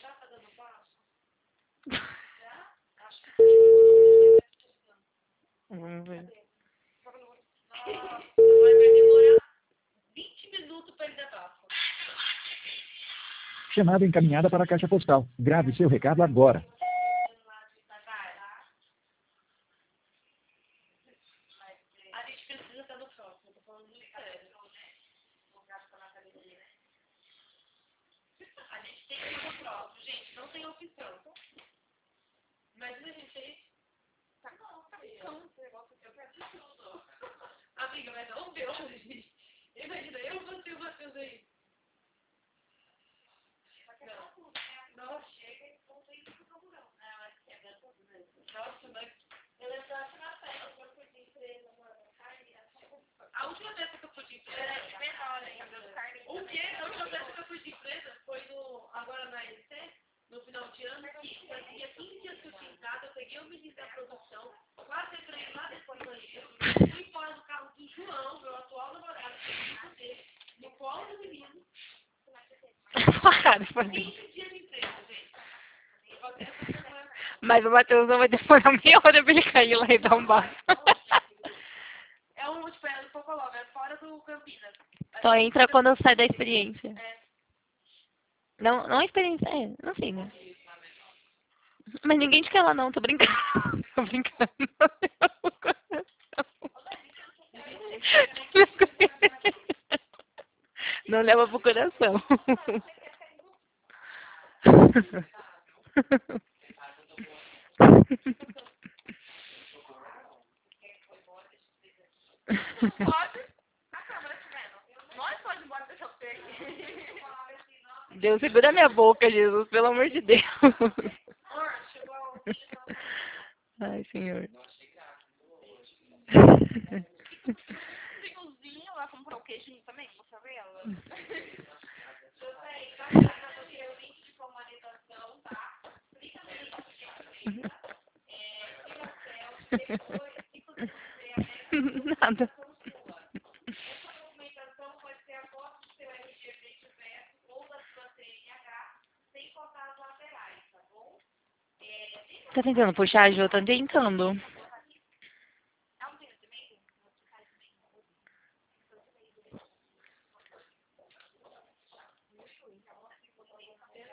Vamos ver. Vai demorar 20 minutos para ele dar passo. Chamada encaminhada para a caixa postal. Grave seu recado agora. A gente precisa estar no próximo, tô falando muito sério. A gente tem que ir no próximo, gente, não tem opção. Imagina a gente aí. Tá bom, tá bom. Eu quero de tudo. Amiga, mas não deu hoje. Imagina, eu, você e o Matheus aí. Não, chega e não tem isso não. Nossa, mas eu entrasse na festa, eu fui de empresa, mano. A última vez que eu fui de empresa. É menor ainda, o quê? A última vez que eu fui de empresa foi agora na EC, no final de ano, que fazia 15 dias que eu tinha em casa, eu peguei o menino da produção, quase entrei lá depois do banheiro, fui fora do carro do João, meu atual namorado, no colo do menino. Cara, 15 dias de empresa, gente. mas o Matheus não vai demorar meia hora pra ele cair lá e dar um bafo. É um tipo, é do Pocolog, é fora do Campinas. Só entra quando sai da experiência. É. Não a experiência, não sei, né? Mas ninguém te quer lá não, tô brincando. Tô brincando. Não leva pro coração. Pode? A câmera te vendo. Nós pode ir embora deixar você aqui. Deus, segura minha boca, Jesus, pelo amor de Deus. Ai, Senhor. Tem um vinho lá, comprou o queijinho também, você vê ela? Eu sei, tá mandando o link de formalização, tá? Clica no link de tira a selfie, depois, Nada. essa documentação pode ser a foto do seu RG diverso ou da sua CNH, sem faltar as laterais, tá bom? Tá tentando puxar a Jo? Tá tentando.